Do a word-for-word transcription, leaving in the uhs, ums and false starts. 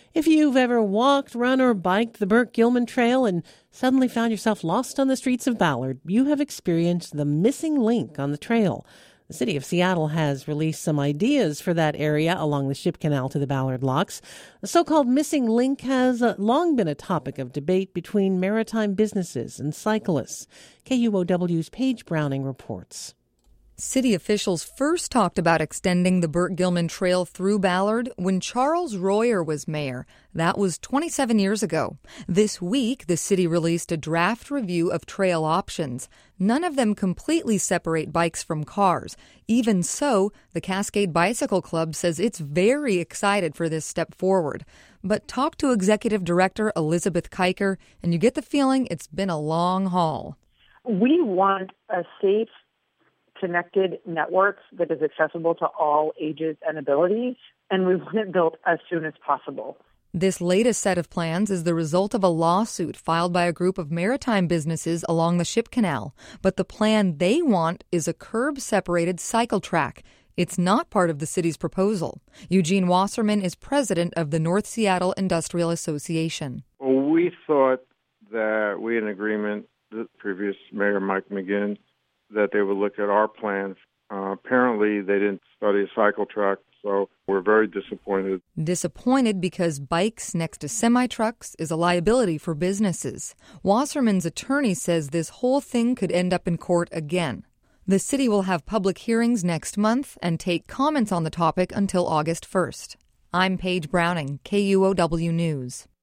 If you've ever walked, run, or biked the Burke-Gilman Trail and suddenly found yourself lost on the streets of Ballard, you have experienced the missing link on the trail. The city of Seattle has released some ideas for that area along the Ship Canal to the Ballard Locks. The so-called missing link has uh, long been a topic of debate between maritime businesses and cyclists. K U O W's Paige Browning reports. City officials first talked about extending the Burke-Gilman Trail through Ballard when Charles Royer was mayor. That was twenty-seven years ago. This week, the city released a draft review of trail options. None of them completely separate bikes from cars. Even so, the Cascade Bicycle Club says it's very excited for this step forward. But talk to Executive Director Elizabeth Kiker, and you get the feeling it's been a long haul. We want a safe, connected networks that is accessible to all ages and abilities, and we want it built as soon as possible. This latest set of plans is the result of a lawsuit filed by a group of maritime businesses along the Ship Canal. But the plan they want is a curb-separated cycle track. It's not part of the city's proposal. Eugene Wasserman is president of the North Seattle Industrial Association. Well, we thought that we had an agreement, the previous mayor, Mike McGinn, that they would look at our plan. Uh, apparently, they didn't study a cycle track, so we're very disappointed. Disappointed because bikes next to semi-trucks is a liability for businesses. Wasserman's attorney says this whole thing could end up in court again. The city will have public hearings next month and take comments on the topic until August first. I'm Paige Browning, K U O W News.